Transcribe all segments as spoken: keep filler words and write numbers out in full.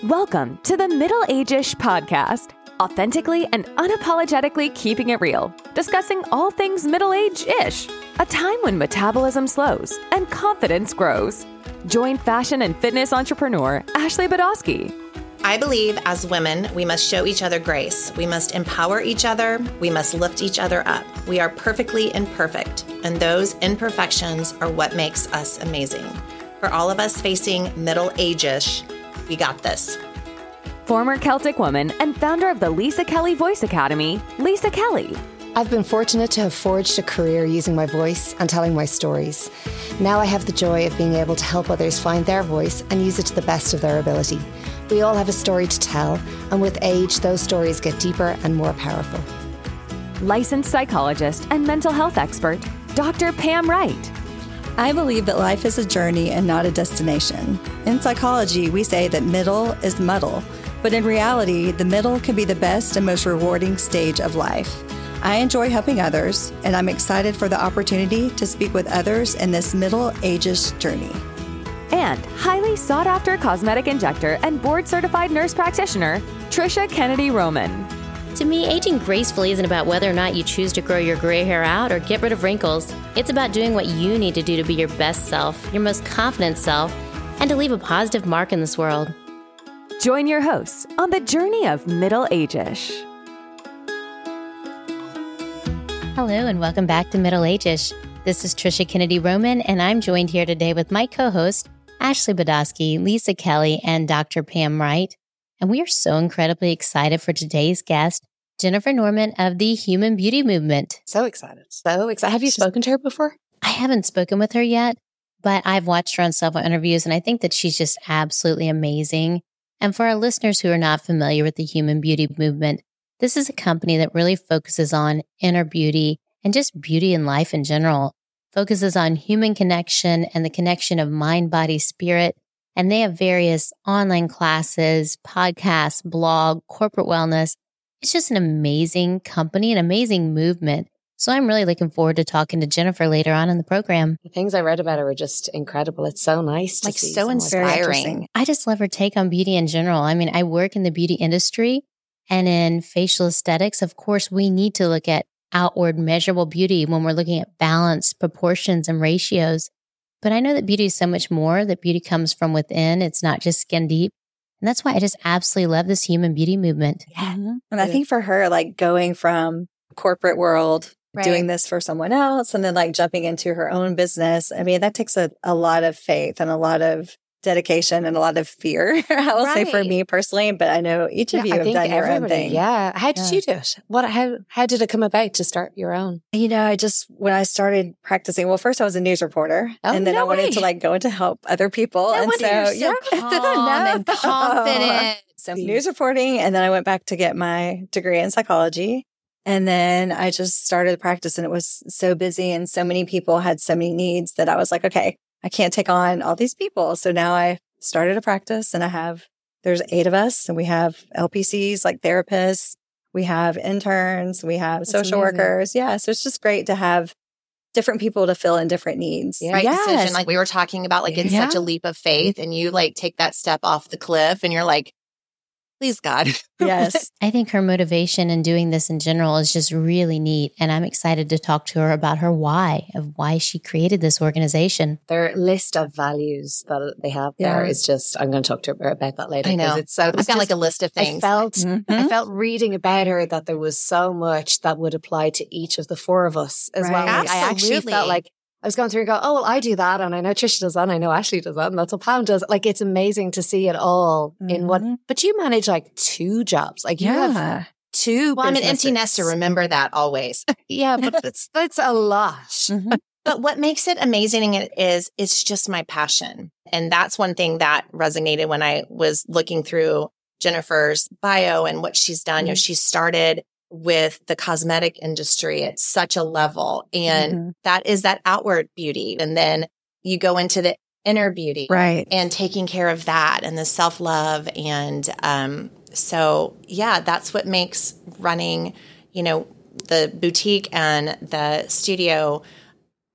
Welcome to the Middle Age-ish podcast, authentically and unapologetically keeping it real, discussing all things middle-age-ish, a time when metabolism slows and confidence grows. Join fashion and fitness entrepreneur Ashley Badowski. I believe as women, we must show each other grace. We must empower each other. We must lift each other up. We are perfectly imperfect, and those imperfections are what makes us amazing. For all of us facing middle age-ish, we got this. Former Celtic woman and founder of the Lisa Kelly Voice Academy, Lisa Kelly. I've been fortunate to have forged a career using my voice and telling my stories. Now I have the joy of being able to help others find their voice and use it to the best of their ability. We all have a story to tell, and with age, those stories get deeper and more powerful. Licensed psychologist and mental health expert, Doctor Pam Wright. I believe that life is a journey and not a destination. In psychology, we say that middle is muddle, but in reality, the middle can be the best and most rewarding stage of life. I enjoy helping others, and I'm excited for the opportunity to speak with others in this middle ages journey. And highly sought-after cosmetic injector and board-certified nurse practitioner, Trisha Kennedy Roman. To me, aging gracefully isn't about whether or not you choose to grow your gray hair out or get rid of wrinkles. It's about doing what you need to do to be your best self, your most confident self, and to leave a positive mark in this world. Join your hosts on the journey of middle age-ish. Hello and welcome back to Middle Age-ish. This is Trisha Kennedy Roman, and I'm joined here today with my co-host, Ashley Badowski, Lisa Kelly, and Doctor Pam Wright. And we are so incredibly excited for today's guest, Jennifer Norman of the Human Beauty Movement. So excited. So excited. Have you spoken to her before? I haven't spoken with her yet, but I've watched her on several interviews, and I think that she's just absolutely amazing. And for our listeners who are not familiar with the Human Beauty Movement, this is a company that really focuses on inner beauty and just beauty in life in general, focuses on human connection and the connection of mind, body, spirit. And they have various online classes, podcasts, blog, corporate wellness. It's just an amazing company, an amazing movement. So I'm really looking forward to talking to Jennifer later on in the program. The things I read about her were just incredible. It's so nice to Like see. so inspiring. I just love her take on beauty in general. I mean, I work in the beauty industry and in facial aesthetics. Of course, we need to look at outward measurable beauty when we're looking at balance, proportions, and ratios. But I know that beauty is so much more, that beauty comes from within. It's not just skin deep. And that's why I just absolutely love this human beauty movement. Yeah. Mm-hmm. And I think for her, like going from corporate world, Right. doing this for someone else, and then like jumping into her own business, I mean, that takes a, a lot of faith and a lot of dedication and a lot of fear, I will say, for Right. me personally. But I know each of Yeah, you I have think done your own everybody. thing. Yeah. How did Yeah. you do it? What? How? How did it come about to start your own? You know, I just, when I started practicing, well, first I was a news reporter, Oh, and then no I wanted way. to like go into help other people. No and wonder so, you're so yeah, calm and No. confident. So news reporting, and then I went back to get my degree in psychology. And then I just started practice, and it was so busy, and so many people had so many needs that I was like, okay, I can't take on all these people. So now I started a practice, and I have, there's eight of us, and we have L P Cs, like therapists. We have interns. We have That's social amazing. workers. Yeah. So it's just great to have different people to fill in different needs. Yeah. Right Yes. decision. Like we were talking about, like it's Yeah. such a leap of faith, and you like take that step off the cliff and you're like, please God. Yes. I think her motivation in doing this in general is just really neat. And I'm excited to talk to her about her why, of why she created this organization. Their list of values that they have there Yeah. is just, I'm going to talk to her about that later. I know. 'cause It's so, I've it's got like just- a list of I things. felt, Mhm. I felt reading about her that there was so much that would apply to each of the four of us as well. Right. Like, I actually Absolutely. felt like I was going through and go, oh, well, I do that. And I know Trisha does that. And I know Ashley does that. And that's what Pam does. Like, it's amazing to see it all in one. Mhm. But you manage like two jobs. Like you have two. Well, I'm an empty businesses. nester. Remember that always. Yeah, but it's, that's a lot. Mhm. But what makes it amazing is it's just my passion. And that's one thing that resonated when I was looking through Jennifer's bio and what she's done. You know, she started with the cosmetic industry at such a level. And Mhm. that is that outward beauty. And then you go into the inner beauty. Right. And taking care of that and the self-love. And um, so, yeah, that's what makes running, you know, the boutique and the studio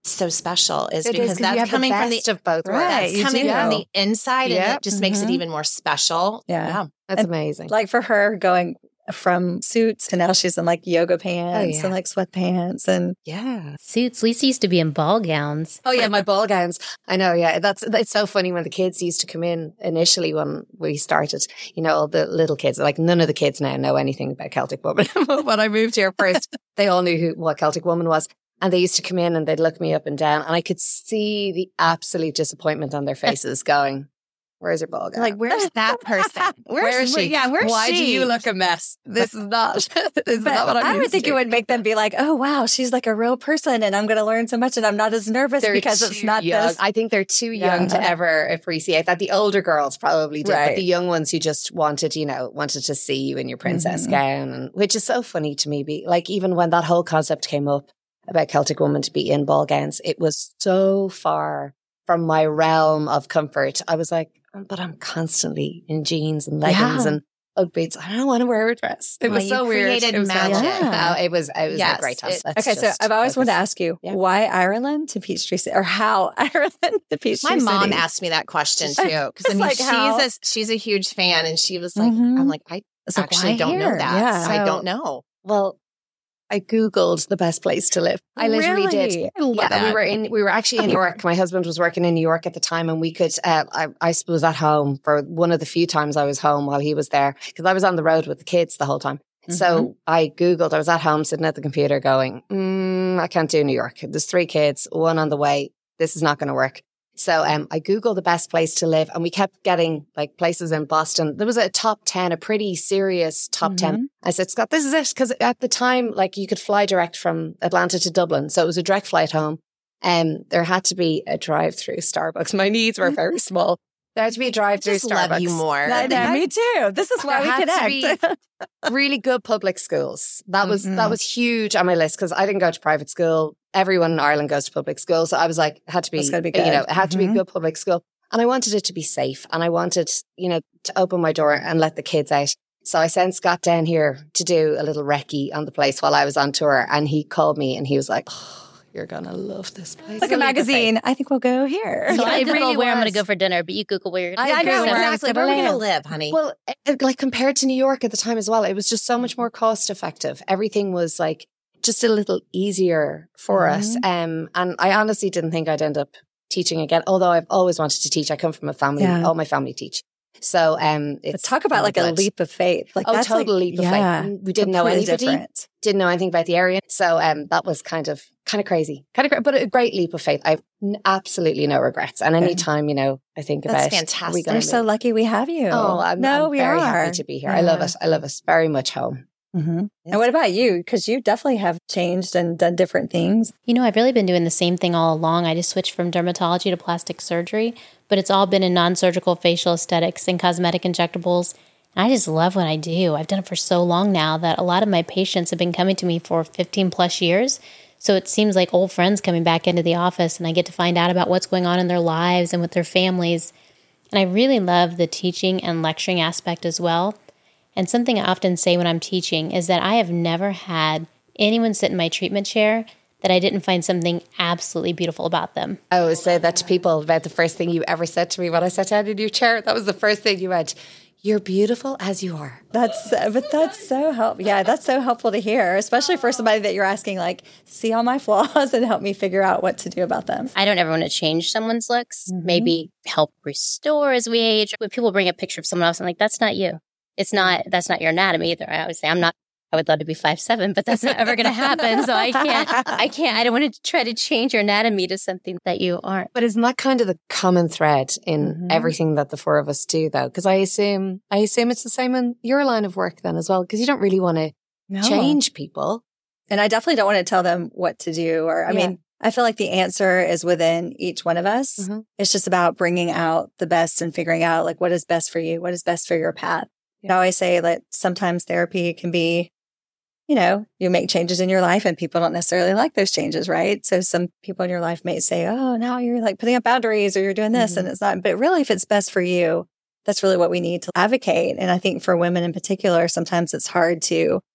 so special is It because is, 'cause you that's have the coming from the best of both Right, worlds. that's you coming do. from the inside, Yep. and it just makes it Mhm. even more special. Yeah. That's And, amazing. Like for her going from suits to now she's in like yoga pants yeah. and like sweatpants and yeah. Suits. Lisa used to be in ball gowns. Oh yeah, my ball gowns. I know. Yeah, that's it's so funny when the kids used to come in initially when we started. You know, all the little kids. Like none of the kids now know anything about Celtic Woman. But when I moved here first, they all knew who what Celtic Woman was, and they used to come in and they'd look me up and down, and I could see the absolute disappointment on their faces, going, "Where's your ball gown? Like, where's that person? Where's, Where is she? Yeah, where's Why she? do you look a mess? This is not. This is but not what I'm I would used think to." it would make them be like, oh wow, she's like a real person and I'm going to learn so much and I'm not as nervous They're because it's too not young. this. I think they're too Yeah. young to ever appreciate that. The older girls probably did, Right. but the young ones who just wanted, you know, wanted to see you in your princess Mhm. gown, and which is so funny to me. Be like, even when that whole concept came up about Celtic Woman to be in ball gowns, it was so far from my realm of comfort. I was like, but I'm constantly in jeans and leggings Yeah. and Ugg boots. I don't want to wear a dress. It Well, was you so weird. created It was so magic. long. Yeah. No, it was, it was Yes, a great time. it- Let's Okay, so just I've always wanted to focus. ask you, Yeah. why Ireland to Peachtree City, or how Ireland to Peachtree My City? mom asked me that question too, because I It's mean, like she's how- a she's a huge fan, and she was like, Mhm. "I'm like, I It's like, actually why don't know here? that. Yeah. I So- don't know." Well, I Googled the best place to live. I literally Really? did. I love Yeah, that. we were in. We were actually in New York. My husband was working in New York at the time, and we could. Uh, I, I was at home for one of the few times I was home while he was there, because I was on the road with the kids the whole time. So I Googled. I was at home sitting at the computer, going, mm, "I can't do New York. There's three kids, one on the way. This is not going to work." So um, I Googled the best place to live, and we kept getting like places in Boston. There was a top ten, a pretty serious top ten. I said, "Scott, this is it." Because at the time, like you could fly direct from Atlanta to Dublin. So it was a direct flight home. And um, there had to be a drive through Starbucks. My needs were very small. There had to be a drive through Just Starbucks. love you more. I know, me too. This is why There we had to connect. be really good public schools. That was Mhm. that was huge on my list, because I didn't go to private school. Everyone in Ireland goes to public school, so I was like, it had to be, It's gotta be you know, good. it had to be Mhm. a good public school, and I wanted it to be safe, and I wanted, you know, to open my door and let the kids out. So I sent Scott down here to do a little recce on the place while I was on tour, and he called me and he was like, "Oh, you're gonna love this place." Like a magazine. I think we'll go here. So Yeah, I it Google really where I'm going was. to go for dinner, but you Google where you're going I to I know agree. Where I was exactly. gonna Where are we going to live. live, honey? Well, it- like compared to New York at the time as well, it was just so much more cost effective. Everything was like just a little easier for us. Um, and I honestly didn't think I'd end up teaching again, although I've always wanted to teach. I come from a family, Yeah. all my family teach. So um, But it's talk about like a blood. leap of faith. Like Oh, that's total like, leap of yeah, faith. We didn't know completely anybody, different. didn't know anything about the area. So um, that was kind of kind of crazy, kind of, cra- but a great leap of faith. I've n- absolutely no regrets. And Okay. anytame, you know, I think That's about, are we fantastic. gonna We're so move? lucky we have you. Oh, I'm, no, I'm we very are. happy to be here. I love Yeah. it. I love us very much home. Mhm. And what about you? Because you definitely have changed and done different things. You know, I've really been doing the same thing all along. I just switched from dermatology to plastic surgery, but it's all been in non-surgical facial aesthetics and cosmetic injectables. And I just love what I do. I've done it for so long now that a lot of my patients have been coming to me for fifteen plus years. So it seems like old friends coming back into the office, and I get to find out about what's going on in their lives and with their families. And I really love the teaching and lecturing aspect as well. And something I often say when I'm teaching is that I have never had anyone sit in my treatment chair that I didn't find something absolutely beautiful about them. I always say that to people about the first thing you ever said to me when I sat down in your chair. That was the first thing you went, "You're beautiful as you are." That's, but that's so helpful. Yeah, that's so helpful to hear, especially for somebody that you're asking, like, see all my flaws and help me figure out what to do about them. I don't ever want to change someone's looks, maybe help restore as we age. When people bring a picture of someone else, I'm like, that's not you. It's not, that's not your anatomy either. I always say, I'm not, I would love to be five seven, but that's not ever going to happen. So I can't, I can't, I don't want to try to change your anatomy to something that you aren't. But isn't that kind of the common thread in Mhm. everything that the four of us do, though? Because I assume, I assume it's the same in your line of work then as well, because you don't really want to No. change people. And I definitely don't want to tell them what to do. Or, I Yeah. mean, I feel like the answer is within each one of us. Mhm. It's just about bringing out the best and figuring out like what is best for you, what is best for your path. I always say that sometimes therapy can be, you know, you make changes in your life and people don't necessarily like those changes, right? So some people in your life may say, oh, now you're like putting up boundaries or you're doing this Mhm. and it's not. But really, if it's best for you, that's really what we need to advocate. And I think for women in particular, sometimes it's hard to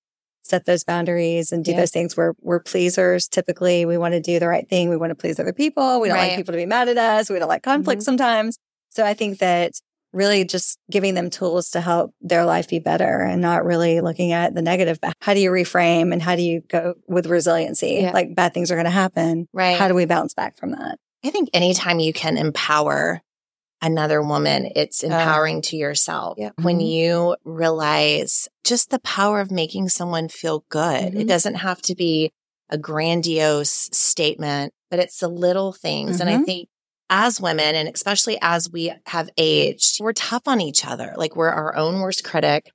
set those boundaries and do Yeah. those things. We're, we're pleasers. Typically, we want to do the right thing. We want to please other people. We don't Right. like people to be mad at us. We don't like conflict Mhm. sometimes. So I think that really just giving them tools to help their life be better and not really looking at the negative. How do you reframe and how do you go with resiliency? Yeah. Like bad things are going to happen. Right. How do we bounce back from that? I think anytime you can empower another woman, it's empowering to yourself. Yeah. When Mhm. you realize just the power of making someone feel good, Mhm. it doesn't have to be a grandiose statement, but it's the little things. And I Mhm. think as women, and especially as we have aged, we're tough on each other. Like we're our own worst critic.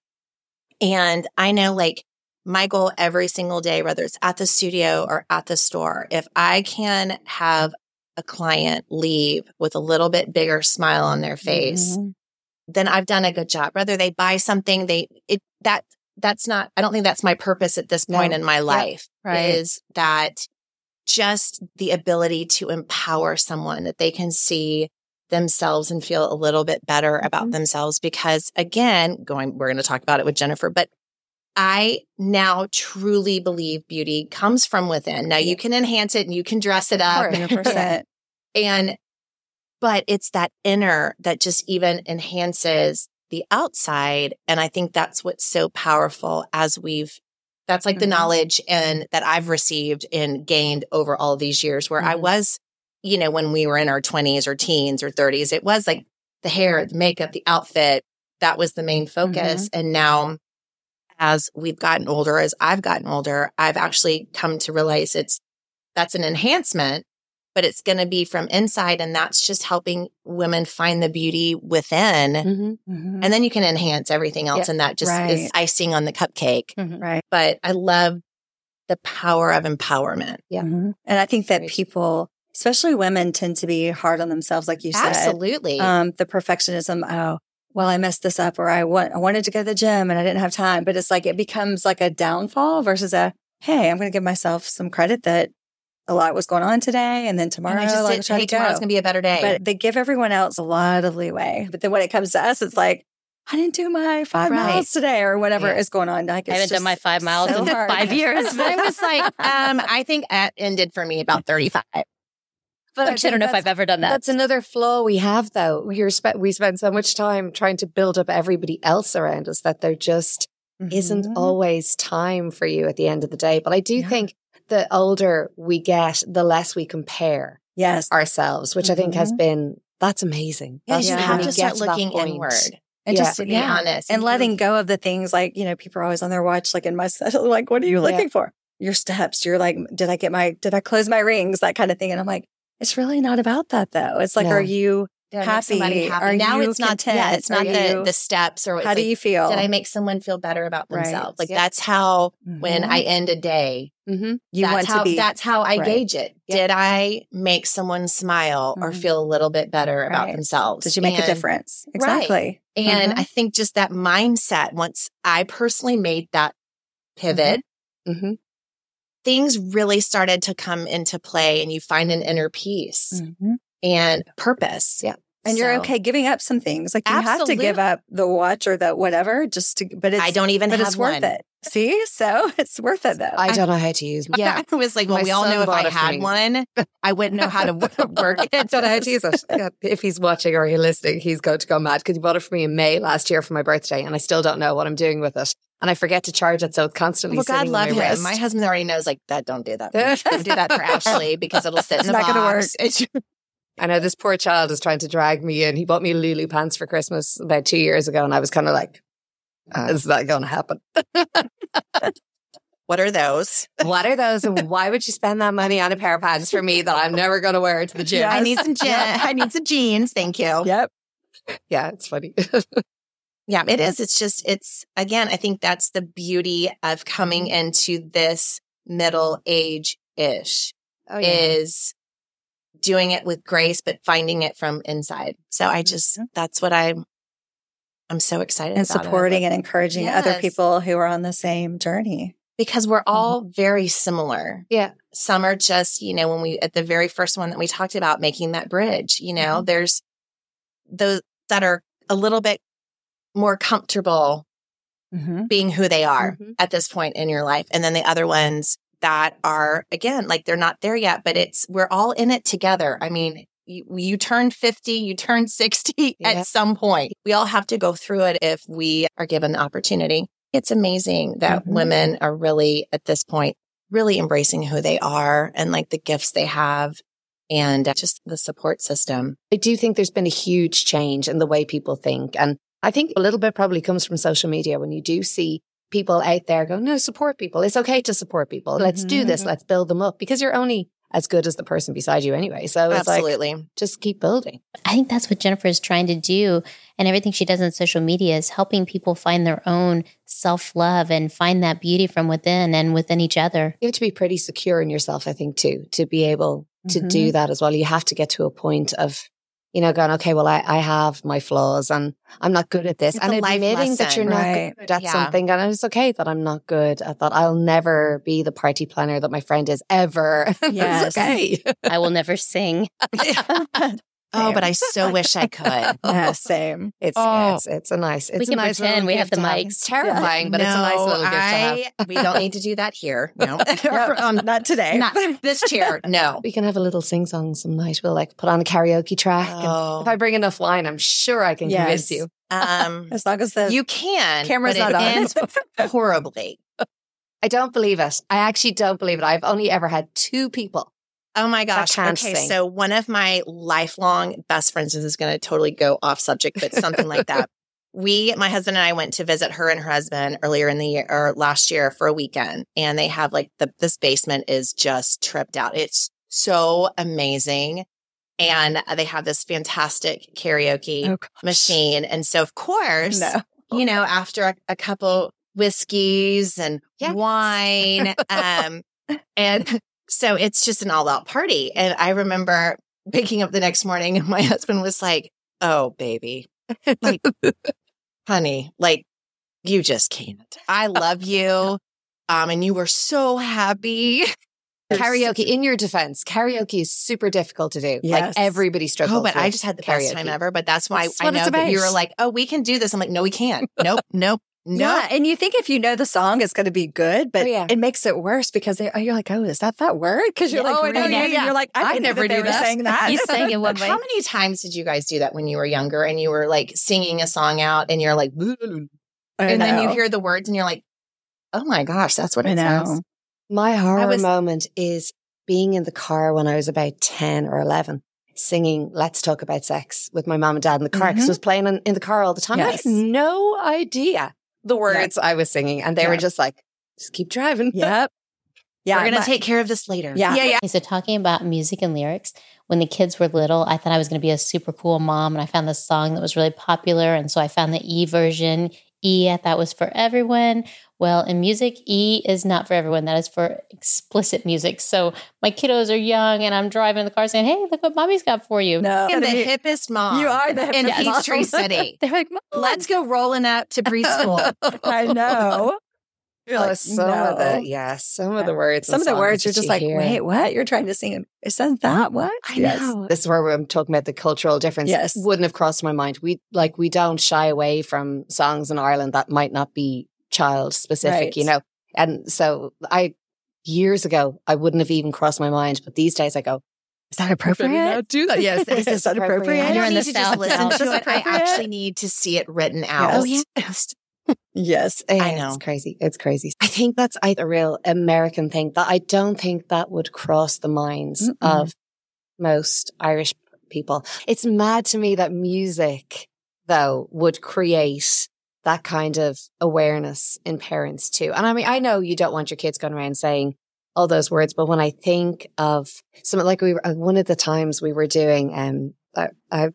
And I know like my goal every single day, whether it's at the studio or at the store, if I can have a client leave with a little bit bigger smile on their face, Mhm. then I've done a good job. Whether they buy something, they, it, that, that's not, I don't think that's my purpose at this point No. in my life Right. is that just the ability to empower someone that they can see themselves and feel a little bit better about Mhm. themselves. Because again, going, we're going to talk about it with Jennifer, but I now truly believe beauty comes from within. Now you can enhance it and you can dress it up. one hundred percent. And, but it's that inner that just even enhances the outside. And I think that's what's so powerful as we've, that's like the Mhm. knowledge and that I've received and gained over all these years where I Mhm. was, you know, when we were in our twenties or teens or thirties, it was like the hair, the makeup, the outfit, that was the main focus. And now as we've gotten older, as I've gotten older, I've actually come to realize it's, that's an enhancement, but it's going to be from inside. And that's just helping women find the beauty within. Mhm. Mhm. And then you can enhance everything else. Yeah. And that just Right. is icing on the cupcake. Right. But I love the power of empowerment. Yeah. Mhm. And I think that Right. people, especially women, tend to be hard on themselves, like you said. Absolutely. Um, the perfectionism. Oh, well, I messed this up, or I want, I wanted to go to the gym and I didn't have time. But it's like it becomes like a downfall versus a, hey, I'm going to give myself some credit that a lot was going on today, and then tomorrow and I just like, did, try hey, to go. tomorrow's going to be a better day. But they give everyone else a lot of leeway. But then when it comes to us, it's like, I didn't do my five Right. miles today or whatever Yeah. is going on. Like, I it's haven't done just my five miles so in hard. five years. I was like, um, I think it ended for me about thirty-five. But Actually, I don't know if I've ever done that. That's another flaw we have, though. We spe- we spend so much time trying to build up everybody else around us that there just isn't Mhm. always time for you at the end of the day. But I do Yeah. think the older we get, the less we compare Yes. ourselves, which I think has been, that's amazing. Yeah, That's you when have we to get start that looking point. inward. And Yeah. just To be yeah. honest. and letting go of the things like, you know, people are always on their watch, like in my schedule, like, what are you Yeah. looking for? Your steps. You're like, did I get my, did I close my rings? That kind of thing. And I'm like, it's really not about that though. It's like, No. are you Did I make somebody happy? happy? Are Now you it's not, content? yeah, it's Are not the, you- the steps or it's how do like, you feel? did I make someone feel better about Right. themselves? Like Yeah. that's how, when Mhm. I end a day, Mm-hmm. you that's want how, to be, that's how I right. gauge it. Yeah. Did I make someone smile or Mhm. feel a little bit better about Right. themselves? did you make And- a difference? Right. Exactly. And Mhm. I think just that mindset, once I personally made that pivot, Mm-hmm. things really started to come into play and you find an inner peace Mhm. and purpose. Yeah. And you're So, okay giving up some things. Like you have to Absolutely. give up the watch or the whatever just to, but it's, I don't even but have it's worth one. it. See? So it's worth it though. I don't know how to use mine. Yeah, I was like, well, My we all son know if bought I it for had me. one, I wouldn't know how to wo- work it. I don't know how to use it. Yeah. If he's watching or he's listening, he's going to go mad because he bought it for me in May last year for my birthday, and I still don't know what I'm doing with it. And I forget to charge it, so it's constantly Well, God sitting love on him. my wrist. My husband already knows, like, that. Don't do that. Don't do that for Ashley because it'll sit in It's the not gonna box. It's- I know this poor child is trying to drag me in. He bought me Lulu pants for Christmas about two years ago, and I was kind of like, uh, "Is that going to happen? What are those? What are those? And why would you spend that money on a pair of pants for me that I'm never going to wear to the gym?" I need some je- I need some jeans. Thank you. Yep. Yeah, it's funny. Yeah, it is. It's just, it's, again, I think that's the beauty of coming into this middle age ish Oh is doing it with grace, but finding it from inside. So I just, that's what I'm, I'm so excited And about it. supporting and encouraging other Yes. people who are on the same journey. Because we're all very similar. Yeah. Some are just, you know, when we, at the very first one that we talked about, making that bridge, you know, Mhm. there's those that are a little bit more comfortable mm-hmm. being who they are mm-hmm. at this point in your life. And then the other ones that are, again, like they're not there yet, but it's, we're all in it together. I mean, you, you turn fifty, you turn sixty yeah. at some point. We all have to go through it if we are given the opportunity. It's amazing that mm-hmm. women are really at this point, really embracing who they are and like the gifts they have and just the support system. I do think there's been a huge change in the way people think. And I think a little bit probably comes from social media when you do see people out there go, no, support people. It's okay to support people. Let's mm-hmm. do this. Let's build them up because you're only as good as the person beside you anyway. So it's absolutely like, just keep building. I think that's what Jennifer is trying to do. And everything she does on social media is helping people find their own self-love and find that beauty from within and within each other. You have to be pretty secure in yourself, I think, too, to be able to mm-hmm. do that as well. You have to get to a point of, you know, going, okay, well, I, I have my flaws and I'm not good at this. It's and admitting lesson, that you're right? not good at yeah. something. And it's okay that I'm not good at that. I'll never be the party planner that my friend is ever. Yes. It's okay. I will never sing. Oh, but I so wish I could. Yeah, same. It's, oh. yeah, it's it's a nice. It's we can a nice pretend we have the mics. It's terrifying, yeah. but no, it's a nice little gift I, to have. We don't need to do that here. No, no um, not today. Not this chair. No, we can have a little sing song some night. We'll like put on a karaoke track. Oh. And if I bring enough wine, I'm sure I can yes. convince you. Um, as long as the you can. camera's but not it on. ends horribly. I don't believe it. I actually don't believe it. I've only ever had two people. Oh my gosh. Okay. Sing. So one of my lifelong best friends, this is going to totally go off subject, but something like that. We, my husband and I went to visit her and her husband earlier in the year or last year for a weekend. And they have like the, this basement is just tripped out. It's so amazing. And they have this fantastic karaoke oh, machine. And so of course, no. you know, after a, a couple whiskeys and yeah. wine, um, and so it's just an all-out party. And I remember waking up the next morning and my husband was like, oh, baby, like, honey, like, you just can't. I love you. Um, and you were so happy. Karaoke, in your defense, karaoke is super difficult to do. Yes. Like everybody struggles. Oh, but I just had the karaoke. best time ever. But that's why that's I know that you were like, oh, we can do this. I'm like, no, we can't. Nope, nope. No, yeah, and you think if you know the song, it's going to be good, but oh, yeah. it makes it worse because they, oh, you're like, oh, is that that word? Because you're yeah. like, oh, no, yeah, yeah. you're like, I, I never knew that. Saying that. You sang it one way. How many times did you guys do that when you were younger and you were like singing a song out and you're like, and then you hear the words and you're like, oh my gosh, that's what it sounds. My horror was, moment is being in the car when I was about ten or eleven. Singing Let's Talk About Sex with my mom and dad in the car because mm-hmm. it was playing in, in the car all the time. Yes. I had no idea the words yeah. I was singing. And they yeah. were just like, just keep driving. Yep. Yeah. We're going to take care of this later. Yeah. Yeah. yeah. So talking about music and lyrics, when the kids were little, I thought I was going to be a super cool mom. And I found this song that was really popular. And so I found the E version. E, I thought was for everyone. Well, in music, E is not for everyone. That is for explicit music. So my kiddos are young and I'm driving in the car saying, hey, look what mommy's got for you. No. And the hippest mom. You are the hippest in mom. Peachtree City. They're like, let's go rolling up to preschool. I know. You're like, oh, some no. of the, yeah, some of the words. Some of the words you're just you like, hear. wait, what? You're trying to sing. Isn't that what? I yes. know. This is where I'm talking about the cultural difference. Yes. Wouldn't have crossed my mind. We like, we don't shy away from songs in Ireland that might not be child specific, right. you know? And so I, years ago, I wouldn't have even crossed my mind. But these days I go, is that appropriate? Not do that. Yes. Is this appropriate? I don't You're in need the to South just listen now. to it. I actually need to see it written out. Oh, yes. Yes, I know. It's crazy. It's crazy. I think that's a real American thing that I don't think that would cross the minds Mm-mm. of most Irish people. It's mad to me that music, though, would create that kind of awareness in parents too. And I mean, I know you don't want your kids going around saying all those words, but when I think of something like we were, one of the times we were doing, um, I, I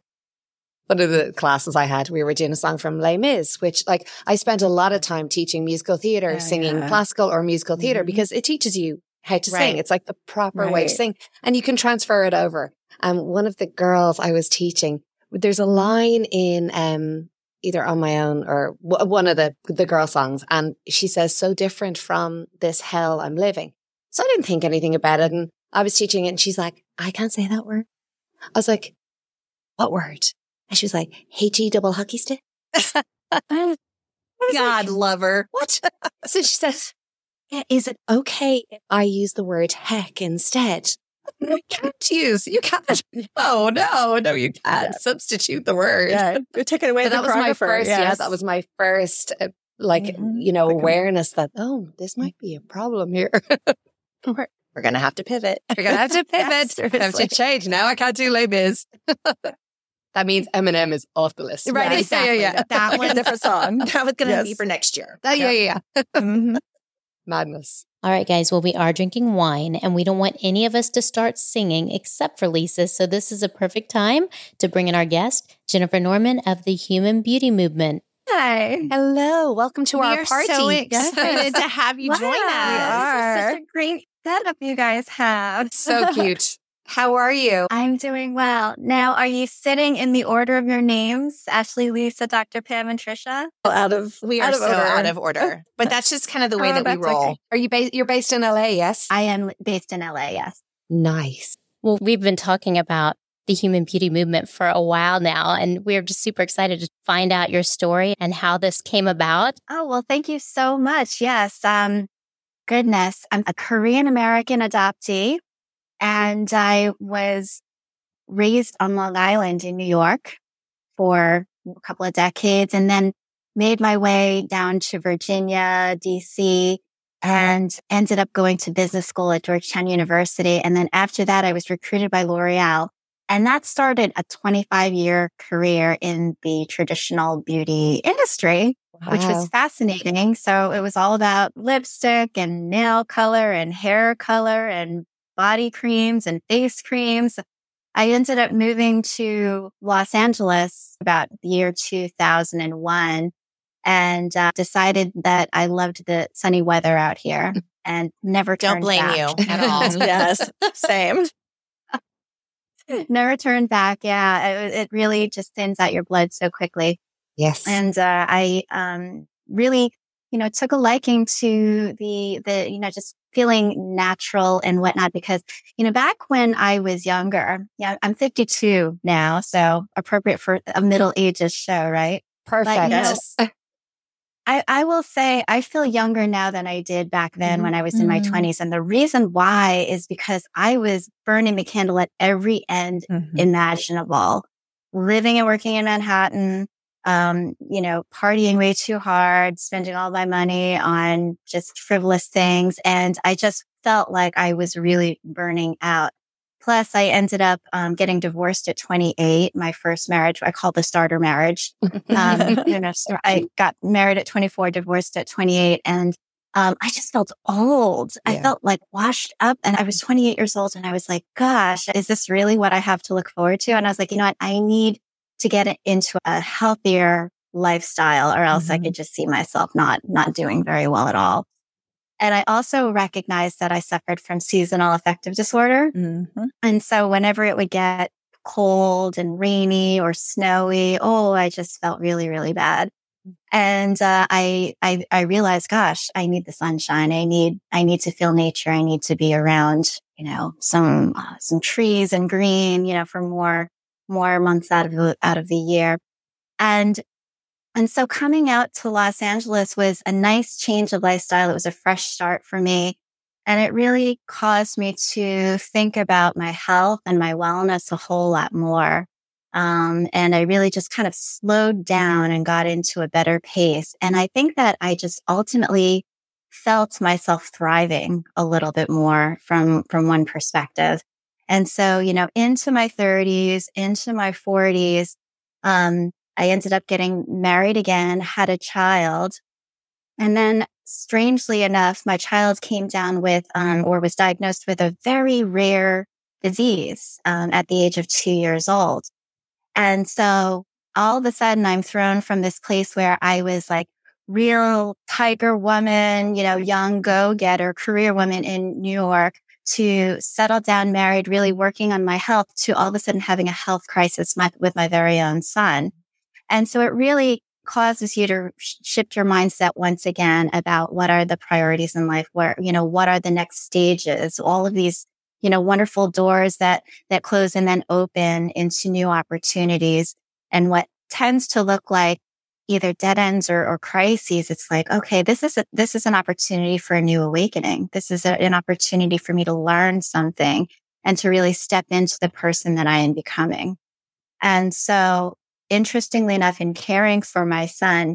one of the classes I had, we were doing a song from Les Mis, which like I spent a lot of time teaching musical theater, yeah, singing yeah. classical or musical theater mm-hmm. because it teaches you how to right. sing. It's like the proper right. way to sing and you can transfer it over. Um, one of the girls I was teaching, there's a line in, um, either On My Own or w- one of the, the girl songs. And she says, so different from this hell I'm living. So I didn't think anything about it. And I was teaching it and she's like, I can't say that word. I was like, what word? And she was like, H E double hockey stick. God like, love her. What? So she says, yeah, is it okay if I use the word heck instead? You can't use, you can't. Oh, no, no, you can't. Yeah. Substitute the word. Yeah, you're taking away but the that was my first, yes. yeah, that was my first, uh, like, mm-hmm. you know, awareness that, oh, this might be a problem here. we're we're going to have to pivot. We're going to have to pivot. Yeah, have to change. Now I can't do Les Mis. That means Eminem is off the list. Right, yeah, exactly. Yeah, yeah. That one, different song. That was going to yes. be for next year. That, yeah, yeah, yeah. mm-hmm. Madness. All right, guys. Well, we are drinking wine, and we don't want any of us to start singing except for Lisa. So this is a perfect time to bring in our guest, Jennifer Norman of the Human Beauty Movement. Hi. Hello. Welcome to we our are party. So excited to have you wow. join us. We are. This is such a great setup you guys have. So cute. How are you? I'm doing well. Now, are you sitting in the order of your names? Ashley, Lisa, Doctor Pam, and Trisha? Out of We are out of so order. out of order. But that's just kind of the way Oh, that we that's roll. okay. Are you based? You're based in L A, yes? I am based in L A, yes. Nice. Well, we've been talking about the Human Beauty Movement for a while now, and we're just super excited to find out your story and how this came about. Oh, well, thank you so much. Yes. Um, goodness. I'm a Korean American adoptee, and I was raised on Long Island in New York for a couple of decades, and then made my way down to Virginia, D C, and ended up going to business school at Georgetown University. And then after that, I was recruited by L'Oreal. And that started a twenty-five year career in the traditional beauty industry, wow. which was fascinating. So it was all about lipstick and nail color and hair color and body creams and face creams. I ended up moving to Los Angeles about the year two thousand one and uh, decided that I loved the sunny weather out here and never Don't turned blame back. you at all. Yes, same. Never turned back. Yeah, it, it really just thins out your blood so quickly. Yes. And uh, I um, really, you know, took a liking to the, the, you know, just feeling natural and whatnot because, you know, back when I was younger, yeah, I'm fifty-two now, so appropriate for a middle-aged show, right? Perfect. But, you know, Yes. I, I will say I feel younger now than I did back then mm-hmm. when I was in my twenties. And the reason why is because I was burning the candle at every end mm-hmm. imaginable, living and working in Manhattan, um, you know, partying way too hard, spending all my money on just frivolous things. And I just felt like I was really burning out. Plus, I ended up um, getting divorced at twenty-eight. My first marriage, I call the starter marriage. Um, you know, so I got married at twenty-four, divorced at twenty-eight, and um, I just felt old. Yeah. I felt like washed up, and I was twenty-eight years old, and I was like, "Gosh, is this really what I have to look forward to?" And I was like, "You know what? I need to get into a healthier lifestyle, or else mm-hmm. I could just see myself not not doing very well at all." And I also recognized that I suffered from seasonal affective disorder. Mm-hmm. And so whenever it would get cold and rainy or snowy, oh, I just felt really, really bad. And uh, I, I, I realized, gosh, I need the sunshine. I need, I need to feel nature. I need to be around, you know, some, uh, some trees and green, you know, for more, more months out of the, out of the year. And And so coming out to Los Angeles was a nice change of lifestyle. It was a fresh start for me. And it really caused me to think about my health and my wellness a whole lot more. Um, and I really just kind of slowed down and got into a better pace. And I think that I just ultimately felt myself thriving a little bit more from, from one perspective. And so, you know, into my thirties, into my forties, um, I ended up getting married again, had a child. And then strangely enough, my child came down with, um, or was diagnosed with a very rare disease, um, at the age of two years old. And so all of a sudden I'm thrown from this place where I was like real tiger woman, you know, young go-getter, career woman in New York to settle down, married, really working on my health to all of a sudden having a health crisis my, with my very own son. And so it really causes you to sh- shift your mindset once again about what are the priorities in life, where, you know, what are the next stages, all of these, you know, wonderful doors that, that close and then open into new opportunities. And what tends to look like either dead ends or, or crises, it's like, okay, this is a, this is an opportunity for a new awakening. This is a, an opportunity for me to learn something and to really step into the person that I am becoming. And so, interestingly enough, in caring for my son,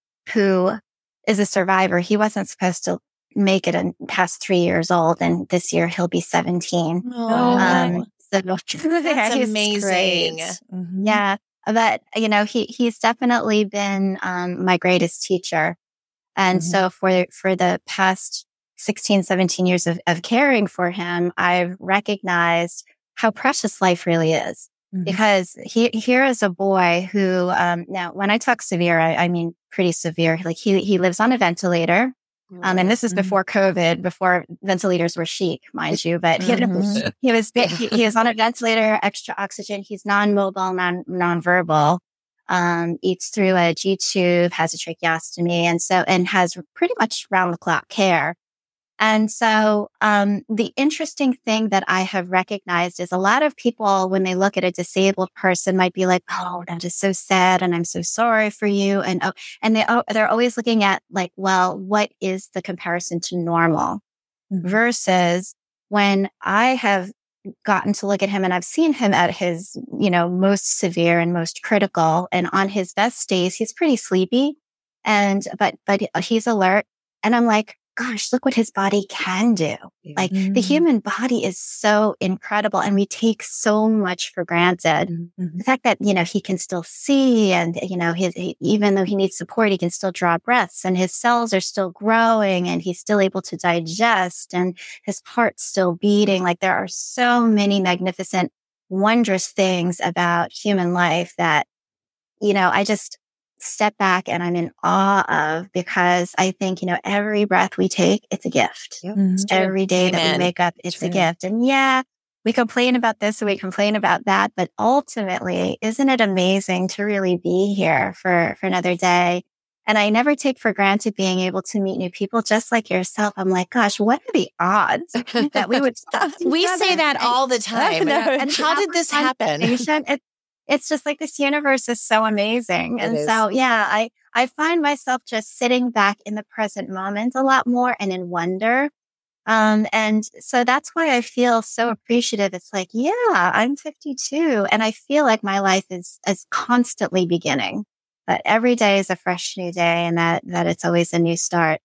who is a survivor, he wasn't supposed to make it and past three years old, and this year he'll be seventeen. Oh, um, so that's amazing. Mm-hmm. Yeah. But, you know, he, he's definitely been, um, my greatest teacher. And mm-hmm. so for, for the past sixteen, seventeen years of, of caring for him, I've recognized how precious life really is. Mm-hmm. Because he, here is a boy who, um, now when I talk severe, I, I mean pretty severe. Like he, he lives on a ventilator. Um, and this is before COVID, before ventilators were chic, mind you, but he, mm-hmm. he was, he, he was on a ventilator, extra oxygen. He's non-mobile, non, non-verbal, um, eats through a G tube, has a tracheostomy, and so, and has pretty much round the clock care. And so, um, the interesting thing that I have recognized is a lot of people, when they look at a disabled person, might be like, "Oh, that is so sad, and I'm so sorry for you." And oh, and they oh, they're always looking at like, well, what is the comparison to normal? Mm-hmm. Versus when I have gotten to look at him and I've seen him at his, you know, most severe and most critical, and on his best days, he's pretty sleepy, and but but he's alert, and I'm like, gosh, look what his body can do. Like mm-hmm. the human body is so incredible, and we take so much for granted. Mm-hmm. The fact that, you know, he can still see, and, you know, his, he, even though he needs support, he can still draw breaths, and his cells are still growing, and he's still able to digest, and his heart's still beating. Like there are so many magnificent, wondrous things about human life that, you know, I just step back and I'm in awe of, because I think, you know, every breath we take, it's a gift. Yep. Mm-hmm. Every day Amen. That we wake up, it's True. A gift. And yeah, we complain about this and we complain about that, but ultimately, isn't it amazing to really be here for, for another day? And I never take for granted being able to meet new people just like yourself. I'm like, gosh, what are the odds that we would stop We say that all the time. No, and how did this happen? It, It's just like this universe is so amazing. And so, yeah, I, I find myself just sitting back in the present moment a lot more and in wonder. Um, and so that's why I feel so appreciative. It's like, yeah, I'm fifty-two and I feel like my life is, is constantly beginning, but every day is a fresh new day, and that, that it's always a new start.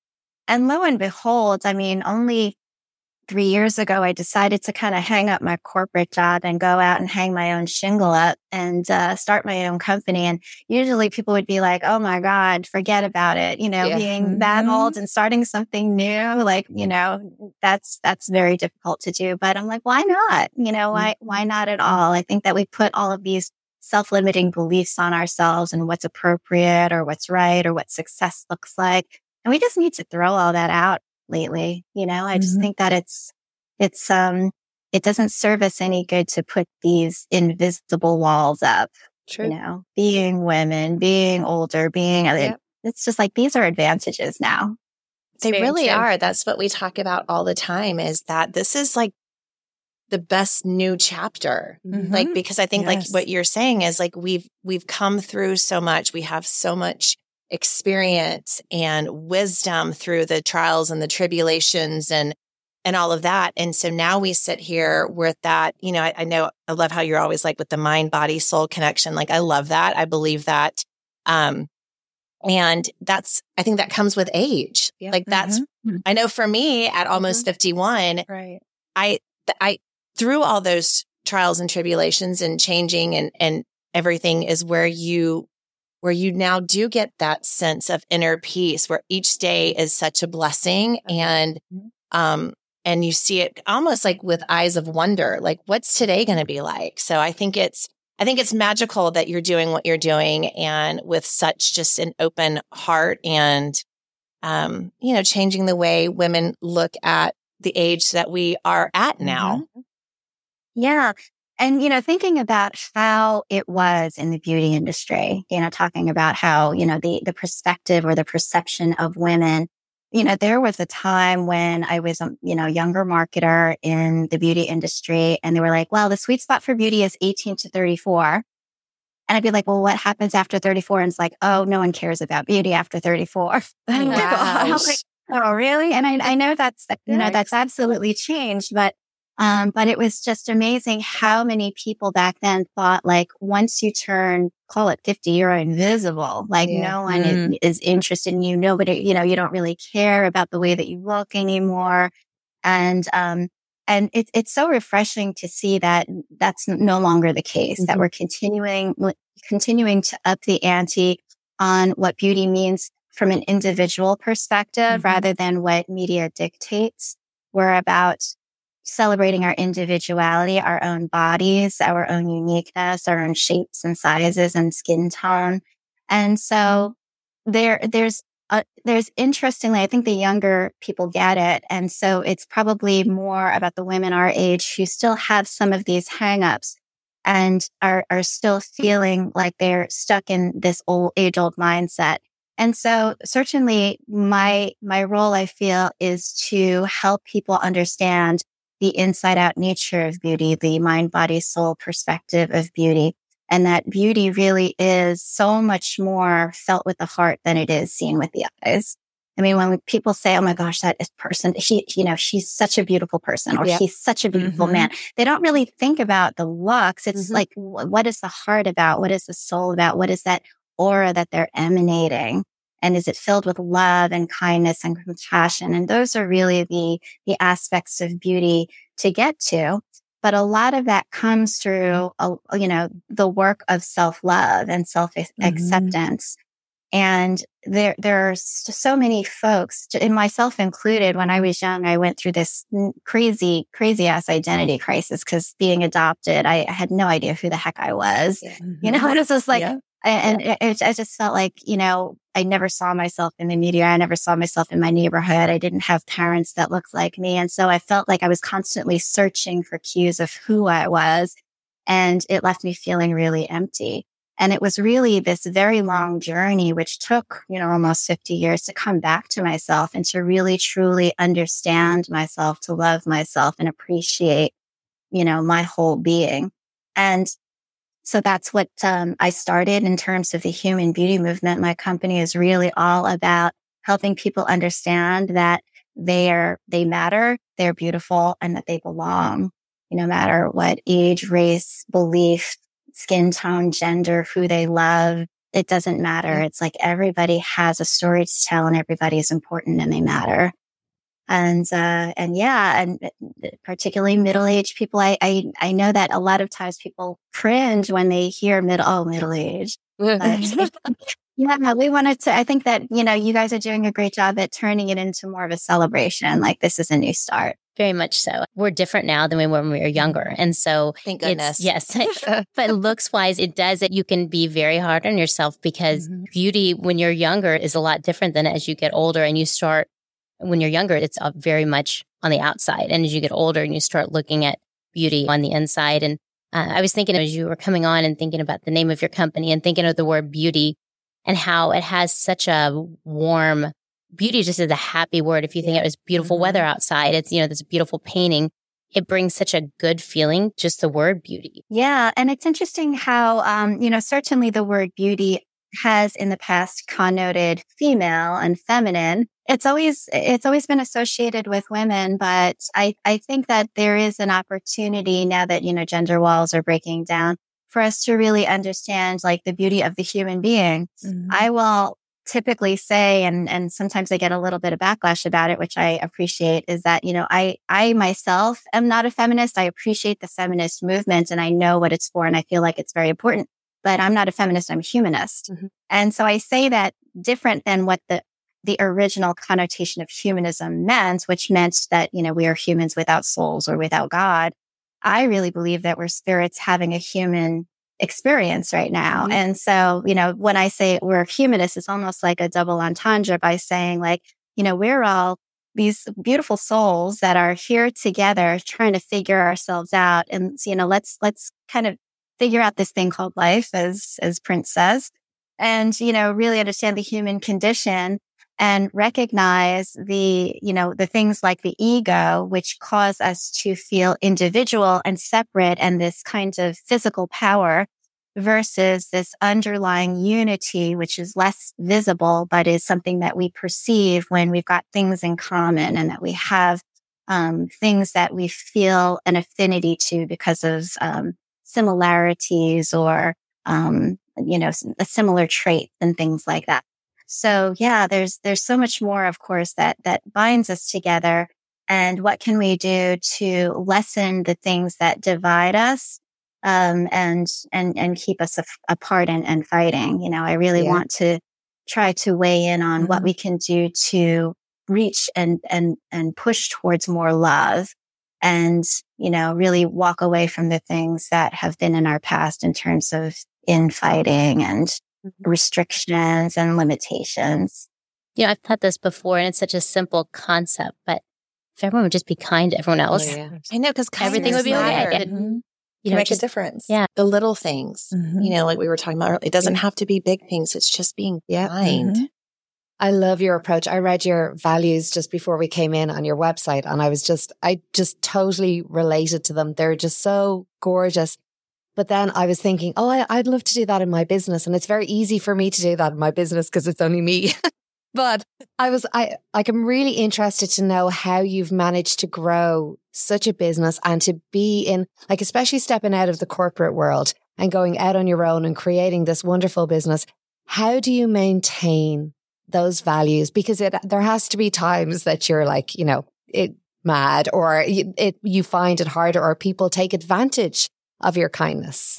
And lo and behold, I mean, only Three years ago, I decided to kind of hang up my corporate job and go out and hang my own shingle up and uh, start my own company. And usually people would be like, oh my God, forget about it. You know, yeah. being mm-hmm. that old and starting something new, like, you know, that's, that's very difficult to do. But I'm like, why not? You know, why, why not at all? I think that we put all of these self-limiting beliefs on ourselves and what's appropriate or what's right or what success looks like. And we just need to throw all that out. Lately, you know, I just mm-hmm. think that it's, it's, um, it doesn't serve us any good to put these invisible walls up, True. You know, being women, being older, being, yep. it, it's just like, these are advantages now. They really true. Are. That's what we talk about all the time, is that this is like the best new chapter. Mm-hmm. Like, because I think yes. like what you're saying is like, we've, we've come through so much. We have so much experience and wisdom through the trials and the tribulations and, and all of that. And so now we sit here with that, you know, I, I know, I love how you're always like with the mind, body, soul connection. Like, I love that. I believe that. Um, and that's, I think that comes with age. Yep. Like that's, mm-hmm. I know for me at almost mm-hmm. fifty-one, right. I, I, through all those trials and tribulations and changing and, and everything is where you where you now do get that sense of inner peace, where each day is such a blessing, and, um, and you see it almost like with eyes of wonder, like, what's today going to be like? So I think it's, I think it's magical that you're doing what you're doing, and with such just an open heart, and, um, you know, changing the way women look at the age that we are at now. Mm-hmm. Yeah. And, you know, thinking about how it was in the beauty industry, you know, talking about how, you know, the, the perspective or the perception of women, you know, there was a time when I was, a, you know, younger marketer in the beauty industry, and they were like, well, the sweet spot for beauty is eighteen to thirty-four. And I'd be like, well, what happens after thirty-four? And it's like, oh, no one cares about beauty after thirty-four. And wow. I was like, oh, really? And I, I know that's, you know, that's absolutely changed, but, um, but it was just amazing how many people back then thought like, once you turn, call it fifty, you're invisible. Like yeah. no one mm. is, is interested in you. Nobody, you know, you don't really care about the way that you look anymore. And, um, And it's it's so refreshing to see that that's no longer the case, mm-hmm. that we're continuing, continuing to up the ante on what beauty means from an individual perspective mm-hmm. rather than what media dictates. We're about celebrating our individuality, our own bodies, our own uniqueness, our own shapes and sizes and skin tone. And so there, there's Uh, there's interestingly, I think the younger people get it. And so it's probably more about the women our age who still have some of these hangups and are, are still feeling like they're stuck in this old age old mindset. And so certainly my, my role, I feel, is to help people understand the inside out nature of beauty, the mind, body, soul perspective of beauty. And that beauty really is so much more felt with the heart than it is seen with the eyes. I mean, when people say, oh my gosh, that person, she, you know, she's such a beautiful person or yep. he's such a beautiful mm-hmm. man. They don't really think about the looks. It's mm-hmm. like, what is the heart about? What is the soul about? What is that aura that they're emanating? And is it filled with love and kindness and compassion? And those are really the, the aspects of beauty to get to. But a lot of that comes through, uh, you know, the work of self-love and self-acceptance. Mm-hmm. And there, there are so many folks, and myself included, when I was young, I went through this crazy, crazy ass identity crisis because being adopted, I, I had no idea who the heck I was. Yeah. You know, and it was just like, yeah. and yeah. It, it, I just felt like, you know, I never saw myself in the media. I never saw myself in my neighborhood. I didn't have parents that looked like me. And so I felt like I was constantly searching for cues of who I was. And it left me feeling really empty. And it was really this very long journey, which took, you know, almost fifty years to come back to myself and to really, truly understand myself, to love myself and appreciate, you know, my whole being. And so that's what um, I started in terms of the human beauty movement. My company is really all about helping people understand that they are, they matter, they're beautiful, and that they belong, you know, no matter what age, race, belief, skin tone, gender, who they love. It doesn't matter. It's like everybody has a story to tell and everybody is important and they matter. And, uh, and yeah, and particularly middle-aged people, I, I, I know that a lot of times people cringe when they hear middle, oh, middle-aged. Yeah, we wanted to, I think that, you know, you guys are doing a great job at turning it into more of a celebration. Like this is a new start. Very much so. We're different now than we were when we were younger. And so, thank goodness. Yes. But looks wise, it does that you can be very hard on yourself because mm-hmm. beauty when you're younger is a lot different than as you get older and you start. When you're younger, it's very much on the outside. And as you get older and you start looking at beauty on the inside. And uh, I was thinking as you were coming on and thinking about the name of your company and thinking of the word beauty and how it has such a warm beauty, just as a happy word. If you think it was beautiful mm-hmm. weather outside, it's, you know, this beautiful painting. It brings such a good feeling, just the word beauty. Yeah. And it's interesting how, um, you know, certainly the word beauty has in the past connoted female and feminine. It's always, it's always been associated with women, but I, I think that there is an opportunity now that, you know, gender walls are breaking down for us to really understand like the beauty of the human being. Mm-hmm. I will typically say, and, and sometimes I get a little bit of backlash about it, which I appreciate, is that, you know, I, I myself am not a feminist. I appreciate the feminist movement and I know what it's for and I feel like it's very important, but I'm not a feminist. I'm a humanist. Mm-hmm. And so I say that different than what the the original connotation of humanism meant, which meant that, you know, we are humans without souls or without God. I really believe that we're spirits having a human experience right now. Mm-hmm. And so, you know, when I say we're humanists, it's almost like a double entendre by saying like, you know, we're all these beautiful souls that are here together trying to figure ourselves out. And, you know, let's, let's kind of figure out this thing called life, as, as Prince says, and, you know, really understand the human condition and recognize the, you know, the things like the ego, which cause us to feel individual and separate and this kind of physical power. versus this underlying unity, which is less visible, but is something that we perceive when we've got things in common and that we have um, things that we feel an affinity to because of um, similarities or, um, you know, a similar trait and things like that. So yeah, there's, there's so much more, of course, that, that binds us together. And what can we do to lessen the things that divide us, um, and, and, and keep us af- apart and, and fighting? You know, I really yeah. want to try to weigh in on mm-hmm. what we can do to reach and, and, and push towards more love and, you know, really walk away from the things that have been in our past in terms of infighting and mm-hmm. restrictions and limitations. Yeah, I've thought this before, and it's such a simple concept, but if everyone would just be kind to everyone else, oh, yeah. I know, because everything would be okay. Mm-hmm. You know, make just, a difference. Yeah. The little things, mm-hmm. you know, like we were talking about earlier, it doesn't have to be big things. It's just being yeah. kind. Mm-hmm. I love your approach. I read your values just before we came in on your website, and I was just, I just totally related to them. They're just so gorgeous. But then I was thinking, oh, I, I'd love to do that in my business. And it's very easy for me to do that in my business because it's only me. But I was, I, like, I'm really interested to know how you've managed to grow such a business and to be in, like, especially stepping out of the corporate world and going out on your own and creating this wonderful business. How do you maintain those values? Because it, there has to be times that you're like, you know, it mad, or you, it, you find it harder, or people take advantage of your kindness.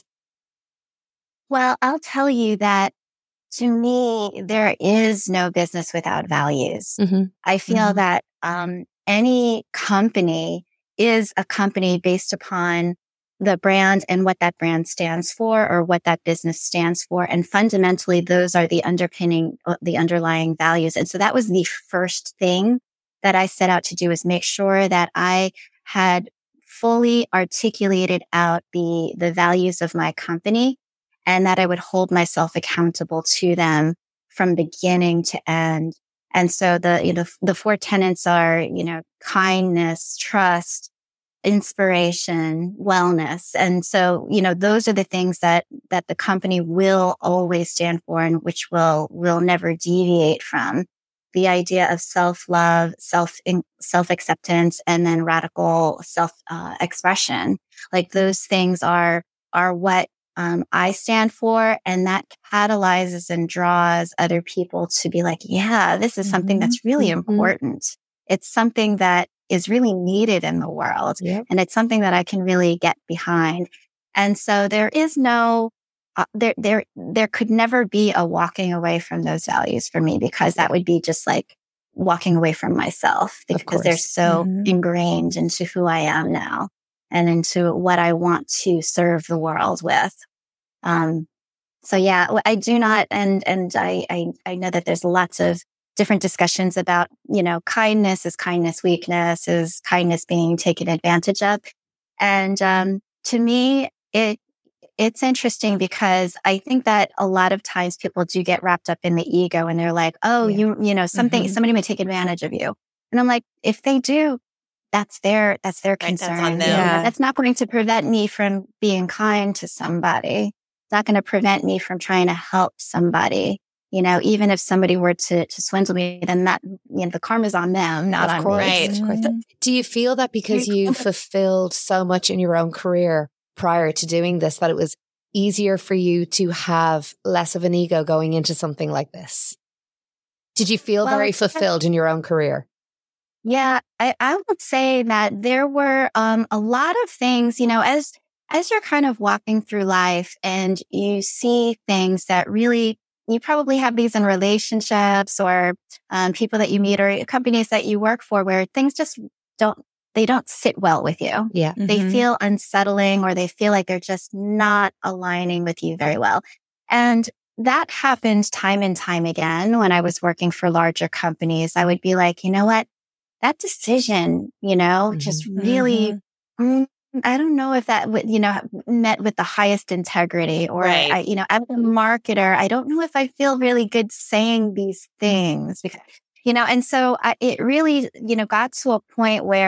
Well, I'll tell you that to me, there is no business without values. Mm-hmm. I feel mm-hmm. that um, any company is a company based upon the brand and what that brand stands for, or what that business stands for. And fundamentally, those are the underpinning, the underlying values. And so that was the first thing that I set out to do, is make sure that I had fully articulated out the, the values of my company, and that I would hold myself accountable to them from beginning to end. And so the, you know, the four tenets are, you know, kindness, trust, inspiration, wellness. And so, you know, those are the things that, that the company will always stand for, and which will, will never deviate from. The idea of self-love, self, self-acceptance, and then radical self, uh, expression. Like, those things are, are what Um, I stand for, and that catalyzes and draws other people to be like, yeah, this is something mm-hmm. that's really mm-hmm. important. It's something that is really needed in the world. Yep. And it's something that I can really get behind. And so there is no, uh, there, there, there could never be a walking away from those values for me, because that would be just like walking away from myself, because they're so mm-hmm. ingrained into who I am now, and into what I want to serve the world with. Um, so yeah, I do not, and, and I, I, I know that there's lots of different discussions about, you know, kindness, is kindness weakness, is kindness being taken advantage of. And, um, to me, it, it's interesting, because I think that a lot of times people do get wrapped up in the ego, and they're like, oh, yeah. you, you know, something, mm-hmm. somebody may take advantage of you. And I'm like, if they do, that's their, that's their right, concern. That's on them. Yeah. That's not going to prevent me from being kind to somebody. It's not going to prevent me from trying to help somebody. You know, even if somebody were to, to swindle me, then that, you know, the karma's on them, not of on course, me. Right. Of course. Do you feel that because you fulfilled so much in your own career prior to doing this, that it was easier for you to have less of an ego going into something like this? Did you feel well, very fulfilled in your own career? Yeah, I, I would say that there were um, a lot of things, you know, as as you're kind of walking through life and you see things that really, you probably have these in relationships, or um, people that you meet, or companies that you work for, where things just don't, they don't sit well with you. Yeah. Mm-hmm. They feel unsettling, or they feel like they're just not aligning with you very well. And that happened time and time again when I was working for larger companies. I would be like, you know what? That decision, you know, mm-hmm. just really, mm-hmm. I don't know if that would, you know, met with the highest integrity, or, right. I, you know, as a marketer, I don't know if I feel really good saying these things, because, you know, and so I, it really, you know, got to a point where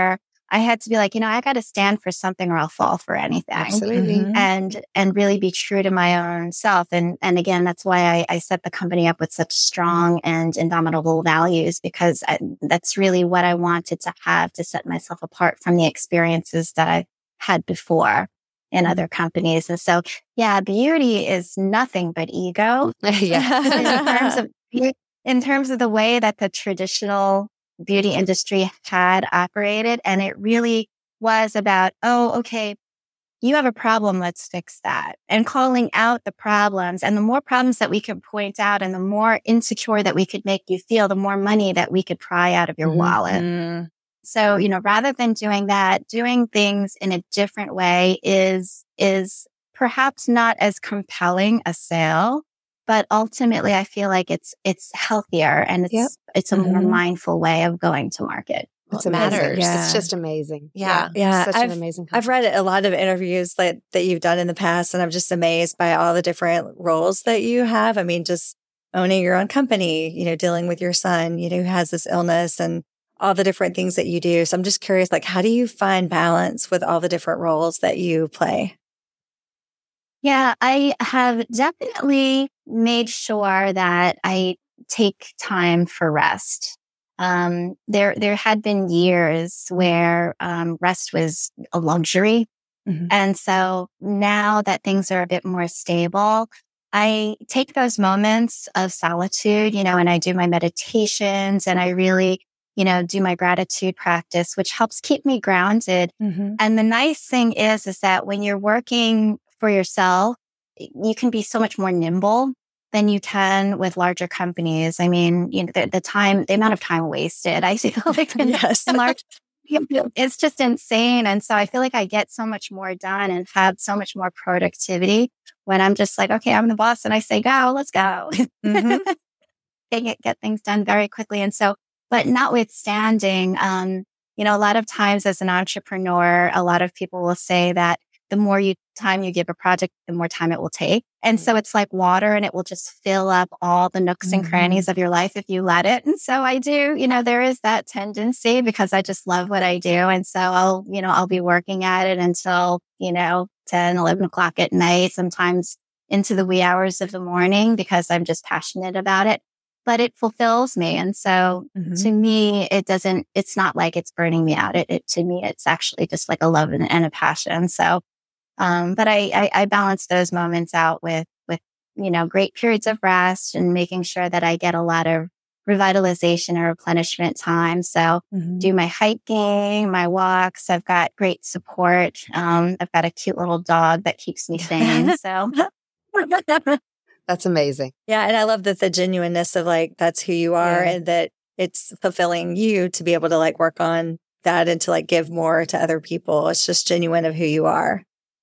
I had to be like, you know, I got to stand for something or I'll fall for anything. Absolutely. Mm-hmm. And, and really be true to my own self. And, and again, that's why I, I set the company up with such strong and indomitable values, because I, that's really what I wanted to have to set myself apart from the experiences that I had before in other companies. And so, yeah, beauty is nothing but ego. Yeah. in terms of, in terms of the way that the traditional beauty industry had operated. And it really was about, oh, okay, you have a problem. Let's fix that. And calling out the problems, and the more problems that we could point out and the more insecure that we could make you feel, the more money that we could pry out of your mm-hmm. wallet. So, you know, rather than doing that, doing things in a different way is, is perhaps not as compelling a sale. But ultimately, I feel like it's it's healthier and it's yep. it's a mm-hmm. more mindful way of going to market. It's well, it matters. Yeah. It's just amazing. Yeah, yeah. yeah. Such I've, an amazing company. I've read a lot of interviews that that you've done in the past, and I'm just amazed by all the different roles that you have. I mean, just owning your own company, you know, dealing with your son, you know, who has this illness, and all the different things that you do. So I'm just curious, like, how do you find balance with all the different roles that you play? Yeah, I have definitely made sure that I take time for rest. Um, there, there had been years where, um, rest was a luxury. Mm-hmm. And so now that things are a bit more stable, I take those moments of solitude, you know, and I do my meditations and I really, you know, do my gratitude practice, which helps keep me grounded. Mm-hmm. And the nice thing is, is that when you're working for yourself, you can be so much more nimble than you can with larger companies. I mean, you know, the, the time, the amount of time wasted, I feel like in, yes. in large, it's just insane. And so I feel like I get so much more done and have so much more productivity when I'm just like, okay, I'm the boss and I say, go, let's go. Mm-hmm. get, get things done very quickly. And so, but notwithstanding, um, you know, a lot of times as an entrepreneur, a lot of people will say that the more you time you give a project, the more time it will take. And so it's like water and it will just fill up all the nooks and crannies mm-hmm. of your life if you let it. And so I do, you know, there is that tendency because I just love what I do. And so I'll, you know, I'll be working at it until, you know, ten, eleven o'clock at night, sometimes into the wee hours of the morning because I'm just passionate about it. But it fulfills me. And so mm-hmm. to me, it doesn't, it's not like it's burning me out. It, it to me, it's actually just like a love and, and a passion. So Um, but I, I, I balance those moments out with, with, you know, great periods of rest and making sure that I get a lot of revitalization or replenishment time. So mm-hmm. do my hiking, my walks. I've got great support. Um, I've got a cute little dog that keeps me sane. So that's amazing. Yeah. And I love that the genuineness of like, that's who you are yeah. and that it's fulfilling you to be able to like work on that and to like give more to other people. It's just genuine of who you are.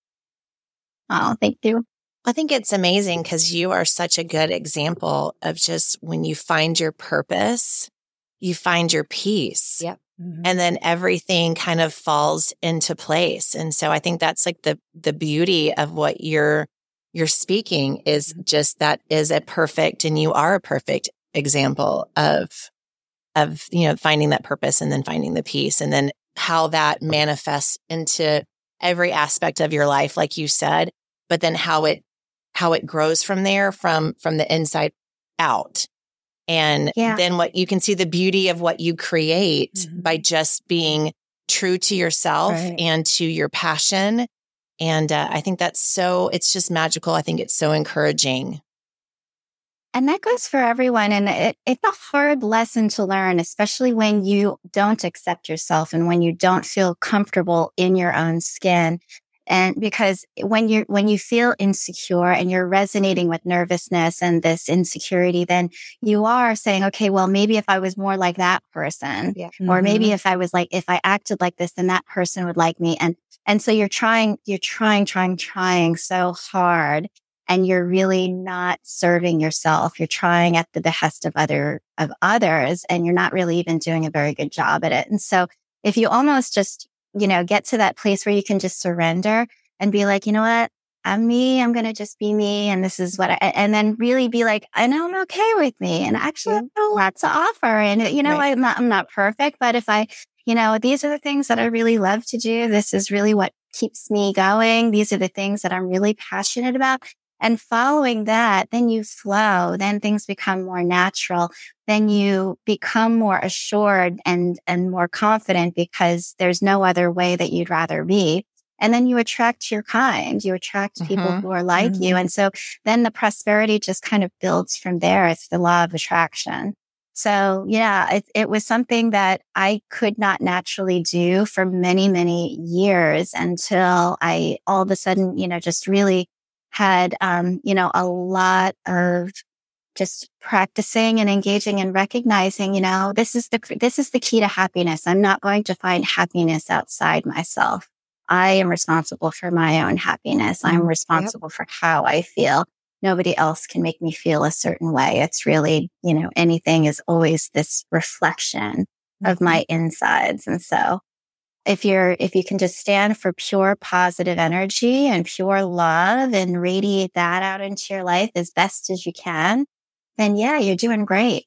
Oh, thank you. I think it's amazing because you are such a good example of just when you find your purpose, you find your peace. Yep. Mm-hmm. And then everything kind of falls into place. And so I think that's like the the beauty of what you're you're speaking is just that is a perfect, and you are a perfect example of of, you know, finding that purpose and then finding the peace and then how that manifests into every aspect of your life, like you said, but then how it, how it grows from there, from, from the inside out. And yeah. then what you can see the beauty of what you create mm-hmm. by just being true to yourself right. and to your passion. And uh, I think that's so, it's just magical. I think it's so encouraging. And that goes for everyone. And it, it's a hard lesson to learn, especially when you don't accept yourself and when you don't feel comfortable in your own skin. And because when you're, when you feel insecure and you're resonating with nervousness and this insecurity, then you are saying, okay, well, maybe if I was more like that person, yeah. mm-hmm. or maybe if I was like, if I acted like this, then that person would like me. And, and so you're trying, you're trying, trying, trying so hard. And you're really not serving yourself. You're trying at the behest of other, of others, and you're not really even doing a very good job at it. And so if you almost just, you know, get to that place where you can just surrender and be like, you know what, I'm me, I'm going to just be me. And this is what I, and then really be like, I know I'm okay with me. And actually I have a lot to offer. And, you know, right. I'm not, I'm not perfect, but if I, you know, these are the things that I really love to do. This is really what keeps me going. These are the things that I'm really passionate about. And following that, then you flow, then things become more natural. Then you become more assured and, and more confident because there's no other way that you'd rather be. And then you attract your kind, you attract mm-hmm. people who are like mm-hmm. you. And so then the prosperity just kind of builds from there. It's the law of attraction. So yeah, it, it was something that I could not naturally do for many, many years until I all of a sudden, you know, just really had, um, you know, a lot of just practicing and engaging and recognizing, you know, this is the, this is the key to happiness. I'm not going to find happiness outside myself. I am responsible for my own happiness. I'm responsible yep. for how I feel. Nobody else can make me feel a certain way. It's really, you know, anything is always this reflection mm-hmm. of my insides. And so if you're, if you can just stand for pure positive energy and pure love and radiate that out into your life as best as you can, then yeah, you're doing great.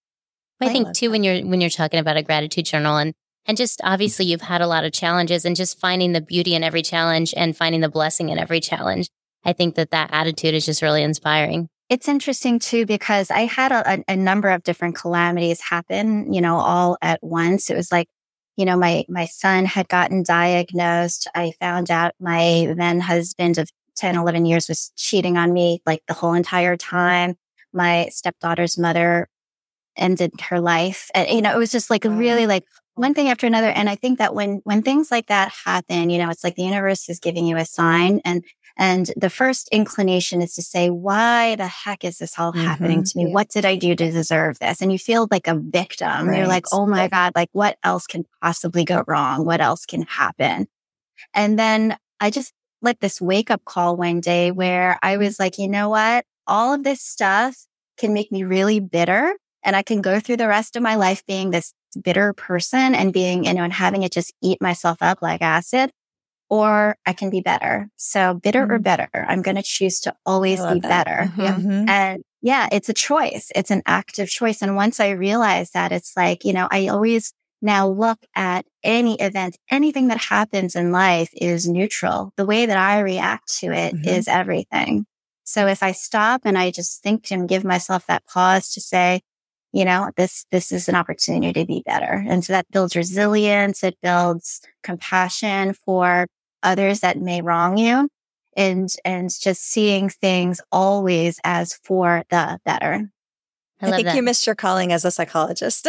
I think too, when you're, when you're talking about a gratitude journal and, and just obviously you've had a lot of challenges and just finding the beauty in every challenge and finding the blessing in every challenge. I think that that attitude is just really inspiring. It's interesting too, because I had a, a number of different calamities happen, you know, all at once. It was like, you know, my, my son had gotten diagnosed. I found out my then husband of ten, eleven years was cheating on me like the whole entire time. My stepdaughter's mother ended her life. And, you know, it was just like really like one thing after another. And I think that when, when things like that happen, you know, it's like the universe is giving you a sign. And, and the first inclination is to say, why the heck is this all mm-hmm. happening to me? Yeah. What did I do to deserve this? And you feel like a victim. Right. You're like, oh my God, like what else can possibly go wrong? What else can happen? And then I just let this wake up call one day where I was like, you know what? All of this stuff can make me really bitter. And I can go through the rest of my life being this bitter person and being, you know, and having it just eat myself up like acid, or I can be better. So bitter mm-hmm. or better, I'm going to choose to always be that. better. Mm-hmm. And yeah, it's a choice. It's an active choice. And once I realized that, it's like, you know, I always now look at any event, anything that happens in life is neutral. The way that I react to it mm-hmm. is everything. So if I stop and I just think and give myself that pause to say, you know, this, this is an opportunity to be better. And so that builds resilience. It builds compassion for others that may wrong you and, and just seeing things always as for the better. I, I think that. You missed your calling as a psychologist.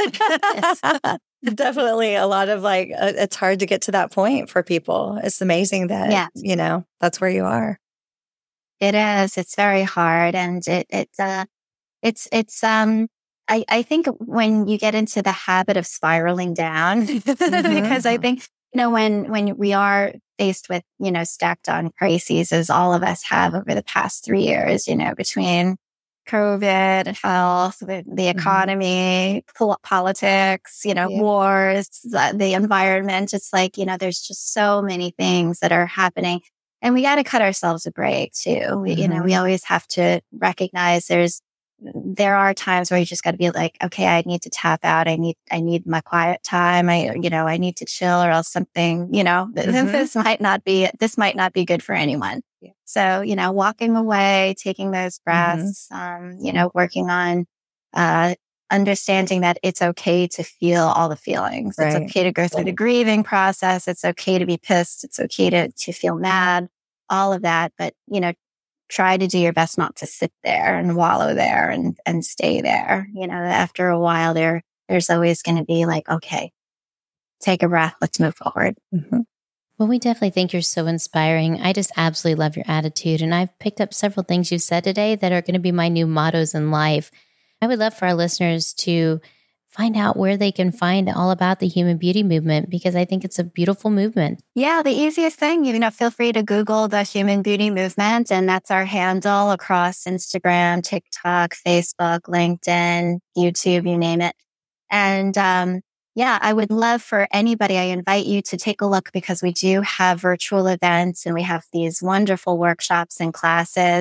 Definitely a lot of like, uh, it's hard to get to that point for people. It's amazing that, yeah. you know, that's where you are. It is. It's very hard. And it, it's, uh, it's, it's, um, I, I think when you get into the habit of spiraling down, mm-hmm. because I think, you know, when, when we are faced with, you know, stacked on crises, as all of us have over the past three years, you know, between COVID, health, the, the economy, mm-hmm. pol- politics, you know, yeah. wars, the, the environment, it's like, you know, there's just so many things that are happening. And we got to cut ourselves a break too. We, mm-hmm. you know, we always have to recognize there's, there are times where you just got to be like, okay, I need to tap out. I need, I need my quiet time. I, you know, I need to chill or else something, you know, mm-hmm. this might not be, this might not be good for anyone. Yeah. So, you know, walking away, taking those breaths, mm-hmm. um, you know, working on, uh, understanding that it's okay to feel all the feelings. Right. It's okay to go through the grieving process. It's okay to be pissed. It's okay to, to feel mad, all of that. But, you know, try to do your best not to sit there and wallow there and, and stay there. You know, after a while there, there's always going to be like, okay, take a breath. Let's move forward. Mm-hmm. Well, we definitely think you're so inspiring. I just absolutely love your attitude. And I've picked up several things you've said today that are going to be my new mottos in life. I would love for our listeners to find out where they can find all about the Human Beauty Movement, because I think it's a beautiful movement. Yeah, the easiest thing, you know, feel free to Google the Human Beauty Movement, and that's our handle across Instagram, TikTok, Facebook, LinkedIn, YouTube, you name it. And um, yeah, I would love for anybody, I invite you to take a look, because we do have virtual events and we have these wonderful workshops and classes.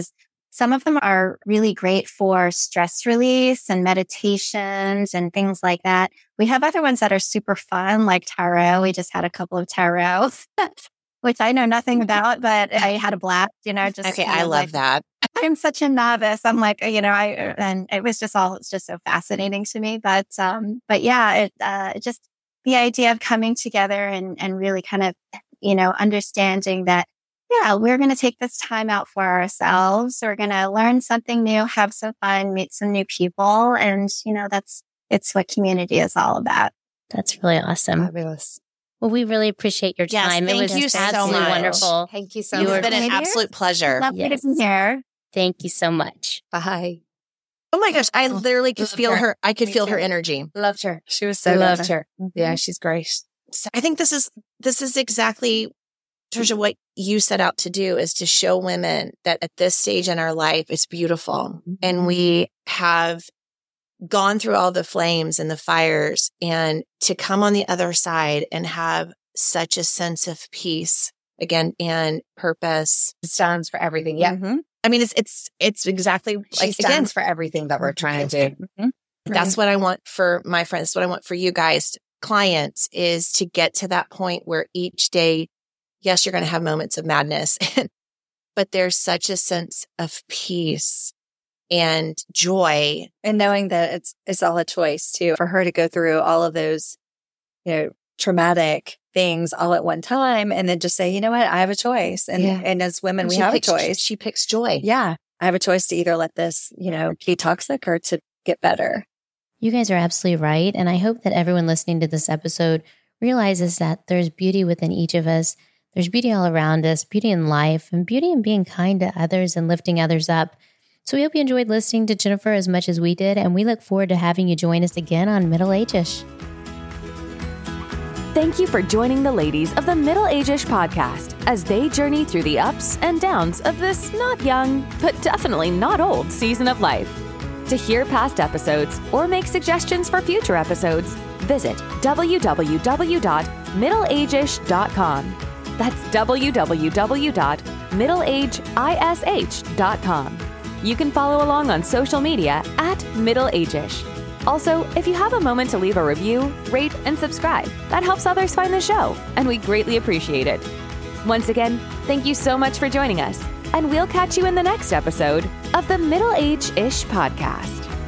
some of them are really great for stress release and meditations and things like that. We have other ones that are super fun, like tarot. We just had a couple of tarot, which I know nothing about, but I had a blast, you know, just. Okay, you know, I love like, that. I'm such a novice. I'm like, you know, I, and it was just all, it's just so fascinating to me. But, um, but yeah, it, uh, it just the idea of coming together and, and really kind of, you know, understanding that, yeah, we're going to take this time out for ourselves. We're going to learn something new, have some fun, meet some new people. And, you know, that's, it's what community is all about. That's really awesome. Fabulous. Well, we really appreciate your Yes, time. thank it was you so absolutely much. wonderful. Thank you so It's much. been an absolute pleasure. Lovely Yes. to be here. Thank you so much. Bye. Oh my gosh, I literally could Loved feel her. her. I could Me feel too. her energy. Loved her. She was so Loved good. her. Yeah, she's great. So I think this is this is exactly, Trisha, what you set out to do, is to show women that at this stage in our life, it's beautiful. And we have gone through all the flames and the fires, and to come on the other side and have such a sense of peace again and purpose. It stands for everything. Yeah. Mm-hmm. I mean, it's, it's, it's exactly She like, stands again, for everything that we're trying to do. Mm-hmm. that's what I want for my friends. That's what I want for you guys, clients, is to get to that point where each day, yes, you're going to have moments of madness, but there's such a sense of peace and joy. And knowing that it's it's all a choice too, for her to go through all of those, you know, traumatic things all at one time, and then just say, you know what, I have a choice. And Yeah. and as women, And we she have picks- a choice. She picks joy. Yeah, I have a choice to either let this, you know, be toxic or to get better. You guys are absolutely right. And I hope that everyone listening to this episode realizes that there's beauty within each of us. There's beauty all around us, beauty in life, and beauty in being kind to others and lifting others up. So we hope you enjoyed listening to Jennifer as much as we did, and we look forward to having you join us again on Middle Age-ish. Thank you for joining the ladies of the Middle Age-ish podcast as they journey through the ups and downs of this not young, but definitely not old season of life. To hear past episodes or make suggestions for future episodes, visit w w w dot middle age ish dot com. That's w w w dot middle age ish dot com. You can follow along on social media at Middle Age-ish. Also, if you have a moment to leave a review, rate, and subscribe, that helps others find the show, and we greatly appreciate it. Once again, thank you so much for joining us, and we'll catch you in the next episode of the Middle Age-ish podcast.